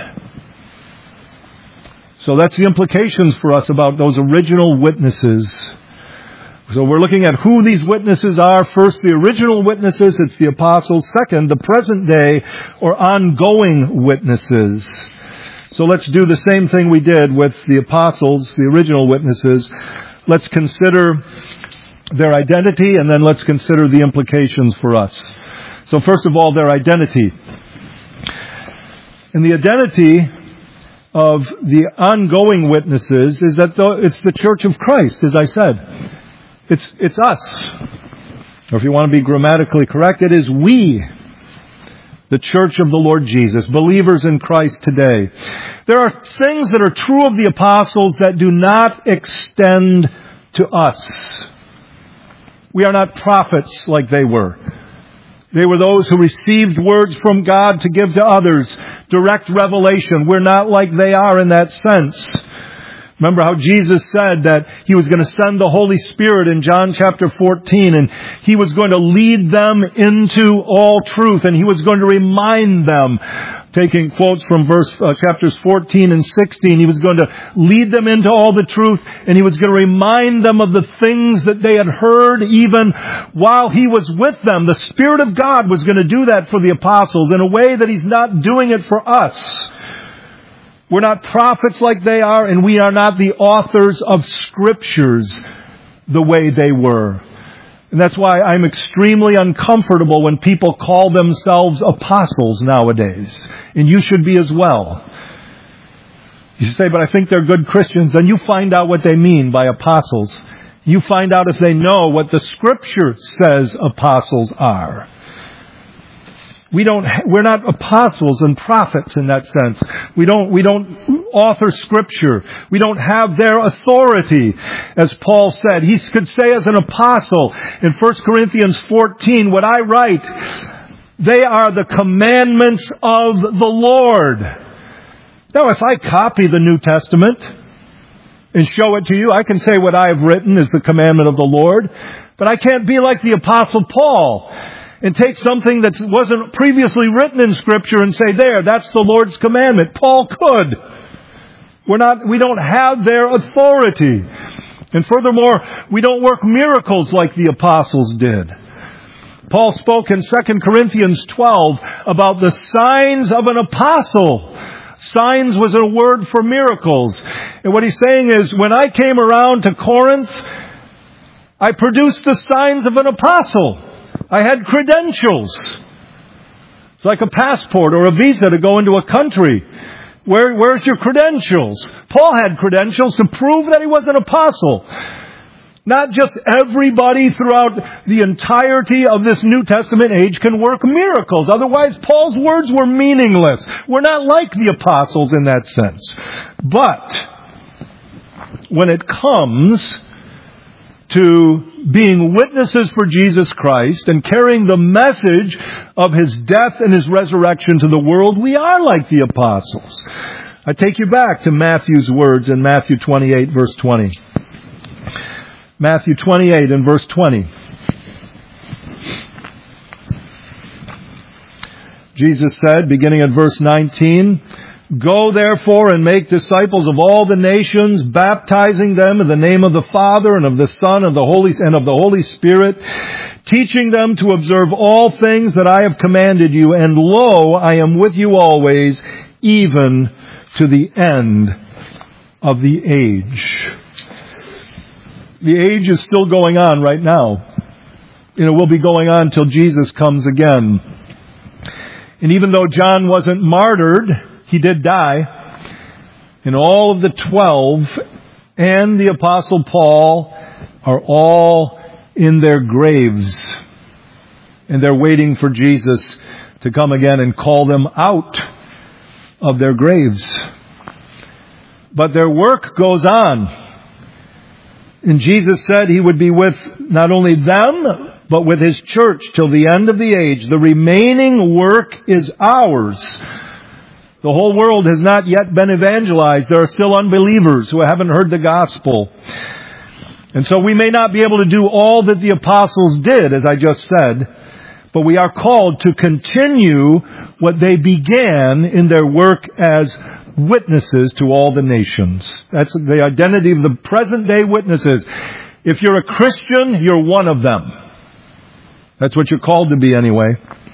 So that's the implications for us about those original witnesses. So we're looking at who these witnesses are. First, the original witnesses, it's the apostles. Second, the present day or ongoing witnesses. So let's do the same thing we did with the apostles, the original witnesses. Let's consider their identity, and then let's consider the implications for us. So first of all, their identity. And the identity of the ongoing witnesses is that it's the church of Christ, as I said. It's, it's us. Or if you want to be grammatically correct, it is we. The church of the Lord Jesus, believers in Christ today. There are things that are true of the apostles that do not extend to us. We are not prophets like they were. They were those who received words from God to give to others. Direct revelation. We're not like they are in that sense. Remember how Jesus said that He was going to send the Holy Spirit in John chapter fourteen, and He was going to lead them into all truth, and He was going to remind them, taking quotes from verse uh, chapters fourteen and sixteen, He was going to lead them into all the truth, and He was going to remind them of the things that they had heard even while He was with them. The Spirit of God was going to do that for the apostles in a way that He's not doing it for us. We're not prophets like they are, and we are not the authors of scriptures the way they were. And that's why I'm extremely uncomfortable when people call themselves apostles nowadays. And you should be as well. You say, but I think they're good Christians. Then you find out what they mean by apostles. You find out if they know what the Scripture says apostles are. We don't, we're not apostles and prophets in that sense. We don't, we don't author Scripture. We don't have their authority, as Paul said. He could say as an apostle in First Corinthians fourteen, what I write, they are the commandments of the Lord. Now, if I copy the New Testament and show it to you, I can say what I have written is the commandment of the Lord. But I can't be like the Apostle Paul and take something that wasn't previously written in Scripture and say, there, that's the Lord's commandment. Paul could. We're not, we don't have their authority. And furthermore, we don't work miracles like the apostles did. Paul spoke in Second Corinthians twelve about the signs of an apostle. Signs was a word for miracles. And what he's saying is, when I came around to Corinth, I produced the signs of an apostle. I had credentials. It's like a passport or a visa to go into a country. Where, where's your credentials? Paul had credentials to prove that he was an apostle. Not just everybody throughout the entirety of this New Testament age can work miracles. Otherwise, Paul's words were meaningless. We're not like the apostles in that sense. But when it comes to being witnesses for Jesus Christ and carrying the message of His death and His resurrection to the world, we are like the apostles. I take you back to Matthew's words in Matthew twenty-eight, verse twenty. Matthew twenty-eight and verse twenty. Jesus said, beginning at verse nineteen, "Go therefore and make disciples of all the nations, baptizing them in the name of the Father and of the Son and the Holy and of the Holy Spirit, teaching them to observe all things that I have commanded you. And lo, I am with you always, even to the end of the age." The age is still going on right now. And it will be going on till Jesus comes again. And even though John wasn't martyred, he did die. And all of the twelve and the Apostle Paul are all in their graves. And they're waiting for Jesus to come again and call them out of their graves. But their work goes on. And Jesus said He would be with not only them, but with His church till the end of the age. The remaining work is ours. The whole world has not yet been evangelized. There are still unbelievers who haven't heard the gospel. And so we may not be able to do all that the apostles did, as I just said, but we are called to continue what they began in their work as witnesses to all the nations. That's the identity of the present day witnesses. If you're a Christian, you're one of them. That's what you're called to be anyway.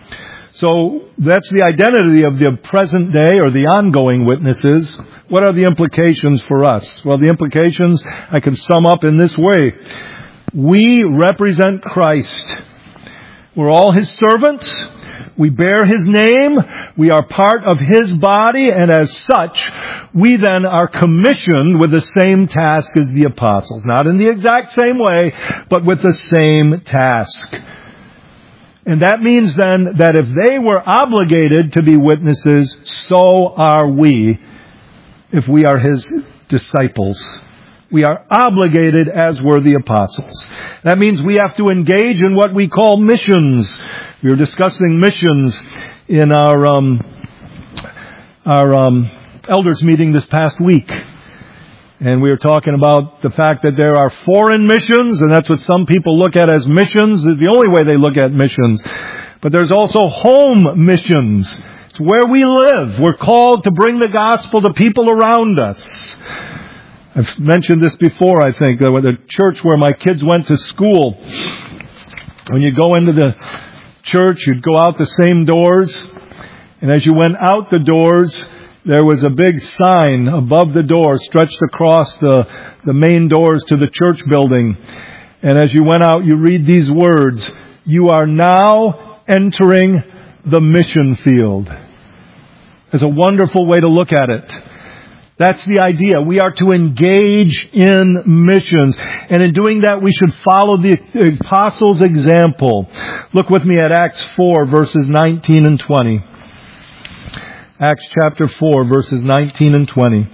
So that's the identity of the present day or the ongoing witnesses. What are the implications for us? Well, the implications I can sum up in this way. We represent Christ. We're all His servants. We bear His name. We are part of His body. And as such, we then are commissioned with the same task as the apostles. Not in the exact same way, but with the same task. And that means then that if they were obligated to be witnesses, so are we if we are His disciples. We are obligated as were the apostles. That means we have to engage in what we call missions. We were discussing missions in our um, our um, elders meeting this past week. And we were talking about the fact that there are foreign missions, and that's what some people look at as missions. It's the only way they look at missions. But there's also home missions. It's where we live. We're called to bring the gospel to people around us. I've mentioned this before, I think, that with the church where my kids went to school, when you go into the church, you'd go out the same doors, and as you went out the doors, there was a big sign above the door stretched across the, the main doors to the church building. And as you went out, you read these words, "You are now entering the mission field." It's a wonderful way to look at it. That's the idea. We are to engage in missions. And in doing that, we should follow the apostles' example. Look with me at Acts four, verses nineteen and twenty. Acts chapter four, verses nineteen and twenty.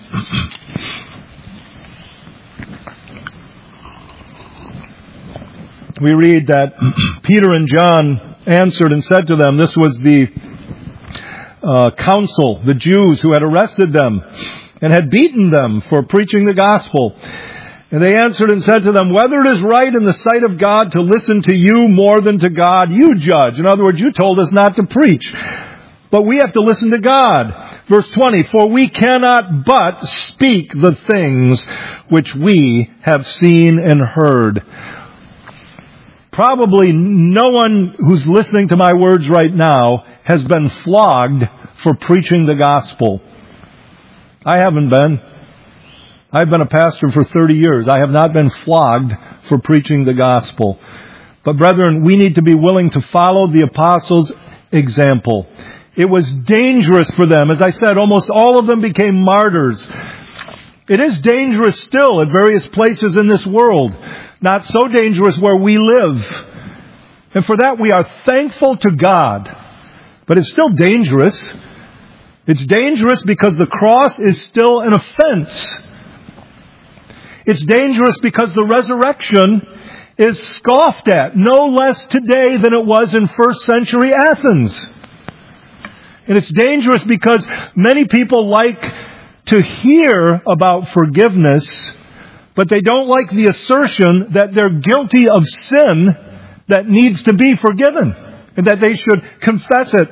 We read that Peter and John answered and said to them, this was the uh, council, the Jews who had arrested them and had beaten them for preaching the gospel. And they answered and said to them, "Whether it is right in the sight of God to listen to you more than to God, you judge." In other words, you told us not to preach, but we have to listen to God. Verse twenty, "For we cannot but speak the things which we have seen and heard." Probably no one who's listening to my words right now has been flogged for preaching the gospel. I haven't been. I've been a pastor for thirty years. I have not been flogged for preaching the gospel. But brethren, we need to be willing to follow the apostles' example. It was dangerous for them. As I said, almost all of them became martyrs. It is dangerous still at various places in this world. Not so dangerous where we live. And for that we are thankful to God. But it's still dangerous. It's dangerous because the cross is still an offense. It's dangerous because the resurrection is scoffed at, no less today than it was in first century Athens. And it's dangerous because many people like to hear about forgiveness, but they don't like the assertion that they're guilty of sin that needs to be forgiven, and that they should confess it.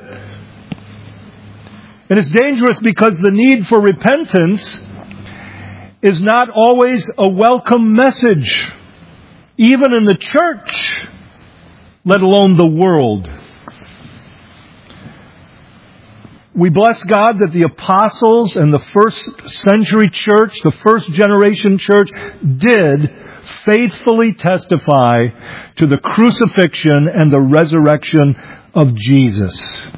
And it's dangerous because the need for repentance is not always a welcome message, even in the church, let alone the world. We bless God that the apostles and the first century church, the first generation church, did faithfully testify to the crucifixion and the resurrection of Jesus.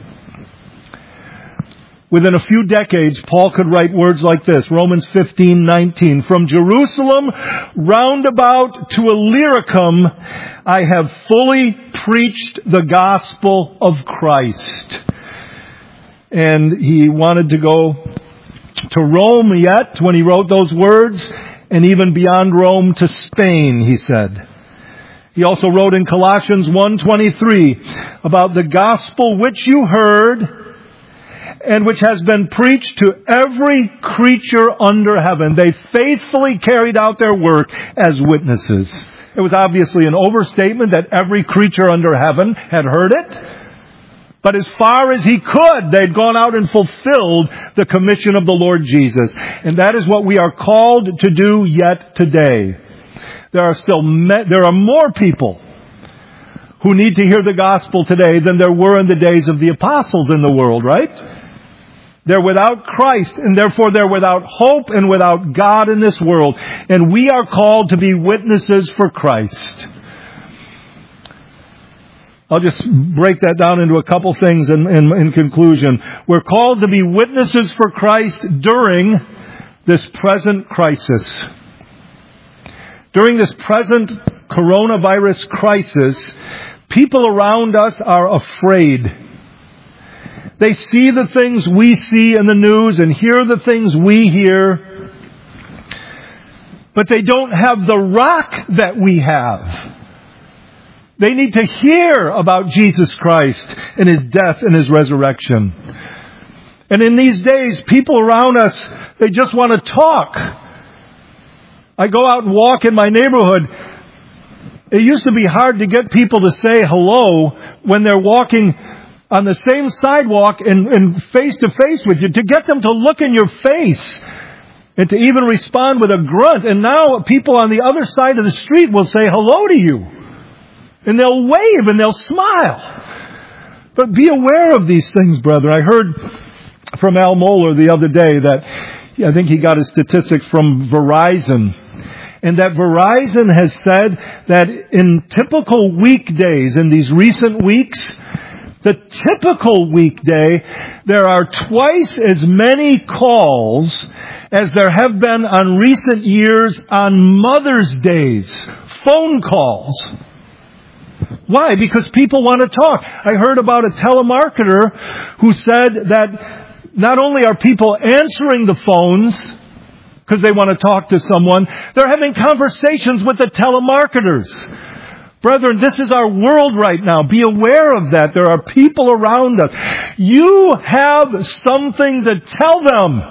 Within a few decades, Paul could write words like this, Romans fifteen nineteen, "From Jerusalem round about to Illyricum, I have fully preached the gospel of Christ." And he wanted to go to Rome yet when he wrote those words, and even beyond Rome to Spain, he said. He also wrote in Colossians one twenty-three about the gospel which you heard and which has been preached to every creature under heaven. They faithfully carried out their work as witnesses. It was obviously an overstatement that every creature under heaven had heard it. But as far as he could, they'd gone out and fulfilled the commission of the Lord Jesus. And that is what we are called to do yet today. There are still, me- there are more people who need to hear the gospel today than there were in the days of the apostles in the world, right? They're without Christ, and therefore they're without hope and without God in this world. And we are called to be witnesses for Christ. I'll just break that down into a couple things in, in, in conclusion. We're called to be witnesses for Christ during this present crisis. During this present coronavirus crisis, people around us are afraid. They see the things we see in the news and hear the things we hear, but they don't have the rock that we have. They need to hear about Jesus Christ and His death and His resurrection. And in these days, people around us, they just want to talk. I go out and walk in my neighborhood. It used to be hard to get people to say hello when they're walking on the same sidewalk and, and face to face with you, to get them to look in your face and to even respond with a grunt. And now people on the other side of the street will say hello to you. And they'll wave and they'll smile. But be aware of these things, brethren. I heard from Al Mohler the other day that I think he got a statistic from Verizon. And that Verizon has said that in typical weekdays, in these recent weeks, the typical weekday, there are twice as many calls as there have been on recent years on Mother's Days. Phone calls. Why? Because people want to talk. I heard about a telemarketer who said that not only are people answering the phones because they want to talk to someone, they're having conversations with the telemarketers. Brethren, this is our world right now. Be aware of that. There are people around us. You have something to tell them.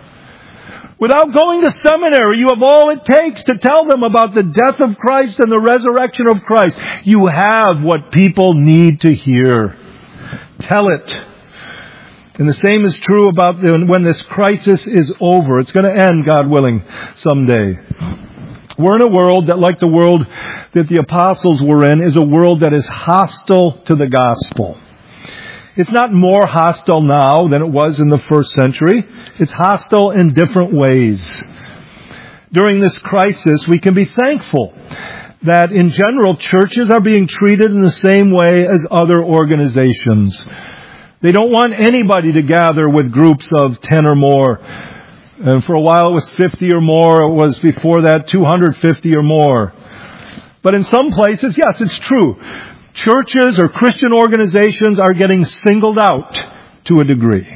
Without going to seminary, you have all it takes to tell them about the death of Christ and the resurrection of Christ. You have what people need to hear. Tell it. And the same is true about when this crisis is over. It's going to end, God willing, someday. We're in a world that, like the world that the apostles were in, is a world that is hostile to the gospel. It's not more hostile now than it was in the first century. It's hostile in different ways. During this crisis, we can be thankful that in general, churches are being treated in the same way as other organizations. They don't want anybody to gather with groups of ten or more. And for a while it was fifty or more. It was before that two hundred fifty or more. But in some places, yes, it's true. Churches or Christian organizations are getting singled out to a degree.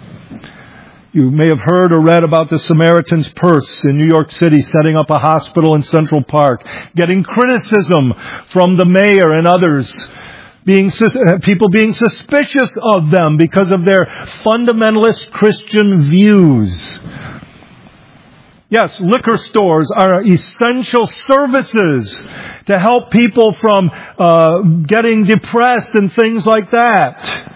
You may have heard or read about the Samaritan's Purse in New York City setting up a hospital in Central Park, getting criticism from the mayor and others, being people being suspicious of them because of their fundamentalist Christian views. Yes, liquor stores are essential services to help people from uh, getting depressed and things like that.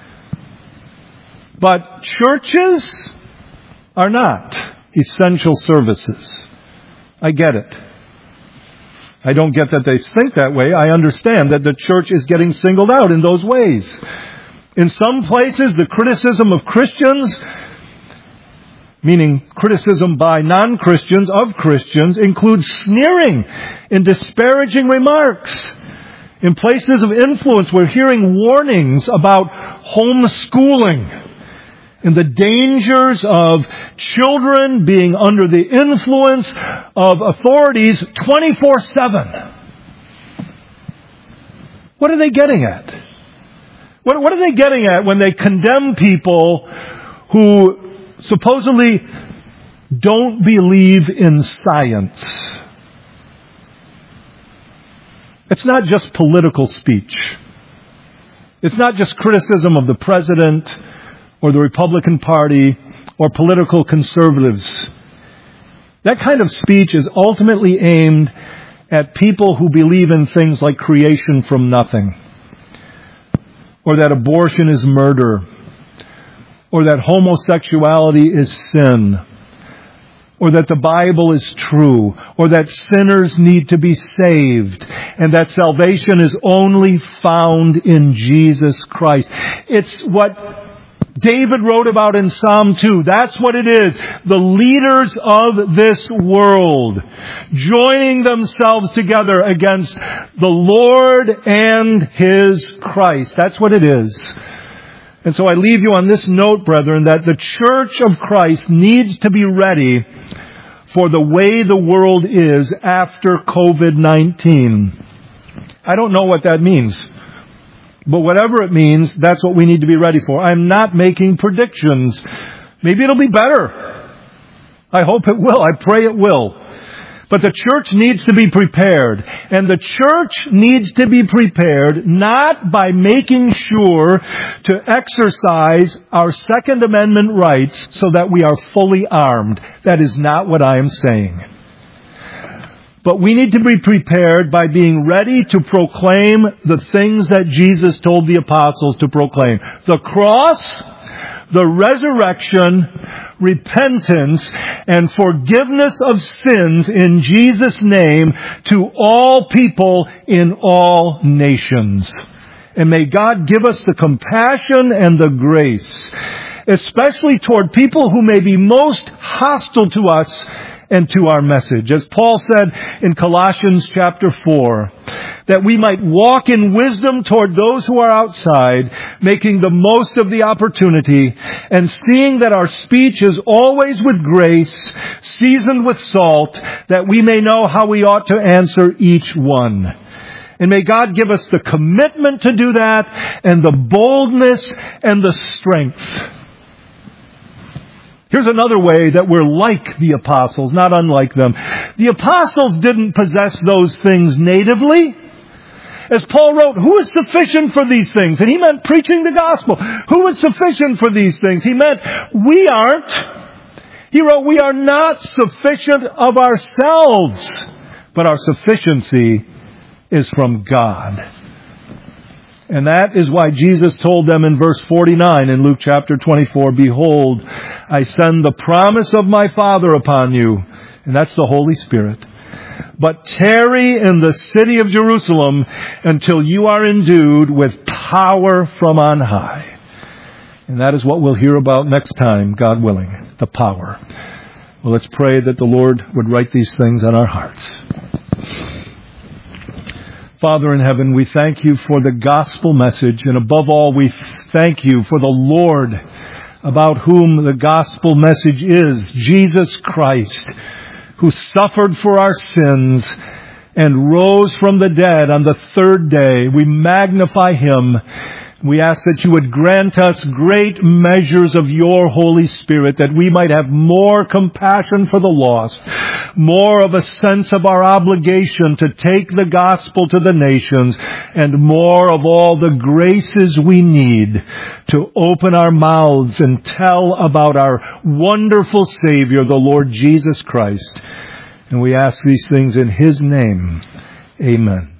But churches are not essential services. I get it. I don't get that they think that way. I understand that the church is getting singled out in those ways. In some places, the criticism of Christians, meaning criticism by non-Christians of Christians, includes sneering and disparaging remarks. In places of influence, we're hearing warnings about homeschooling and the dangers of children being under the influence of authorities twenty-four seven. What are they getting at? What, what are they getting at when they condemn people who supposedly don't believe in science? It's not just political speech. It's not just criticism of the president or the Republican Party or political conservatives. That kind of speech is ultimately aimed at people who believe in things like creation from nothing, or that abortion is murder, or that homosexuality is sin, or that the Bible is true, or that sinners need to be saved, and that salvation is only found in Jesus Christ. It's what David wrote about in Psalm two. That's what it is. The leaders of this world joining themselves together against the Lord and His Christ. That's what it is. And so I leave you on this note, brethren, that the church of Christ needs to be ready for the way the world is after covid nineteen. I don't know what that means. But whatever it means, that's what we need to be ready for. I'm not making predictions. Maybe it'll be better. I hope it will. I pray it will. But the church needs to be prepared. And the church needs to be prepared not by making sure to exercise our Second Amendment rights so that we are fully armed. That is not what I am saying. But we need to be prepared by being ready to proclaim the things that Jesus told the apostles to proclaim. The cross, the resurrection, repentance, and forgiveness of sins in Jesus' name to all people in all nations. And may God give us the compassion and the grace, especially toward people who may be most hostile to us and to our message. As Paul said in Colossians chapter four, that we might walk in wisdom toward those who are outside, making the most of the opportunity, and seeing that our speech is always with grace, seasoned with salt, that we may know how we ought to answer each one. And may God give us the commitment to do that, and the boldness and the strength. Here's another way that we're like the apostles, not unlike them. The apostles didn't possess those things natively. As Paul wrote, who is sufficient for these things? And he meant preaching the gospel. Who is sufficient for these things? He meant we aren't. He wrote, we are not sufficient of ourselves, but our sufficiency is from God. And that is why Jesus told them in verse forty-nine in Luke chapter twenty-four, behold, I send the promise of my Father upon you. And that's the Holy Spirit. But tarry in the city of Jerusalem until you are endued with power from on high. And that is what we'll hear about next time, God willing, the power. Well, let's pray that the Lord would write these things on our hearts. Father in heaven, we thank you for the gospel message, and above all, we thank you for the Lord about whom the gospel message is, Jesus Christ, who suffered for our sins and rose from the dead on the third day. We magnify him. We ask that you would grant us great measures of your Holy Spirit, that we might have more compassion for the lost, more of a sense of our obligation to take the gospel to the nations, and more of all the graces we need to open our mouths and tell about our wonderful Savior, the Lord Jesus Christ. And we ask these things in his name. Amen.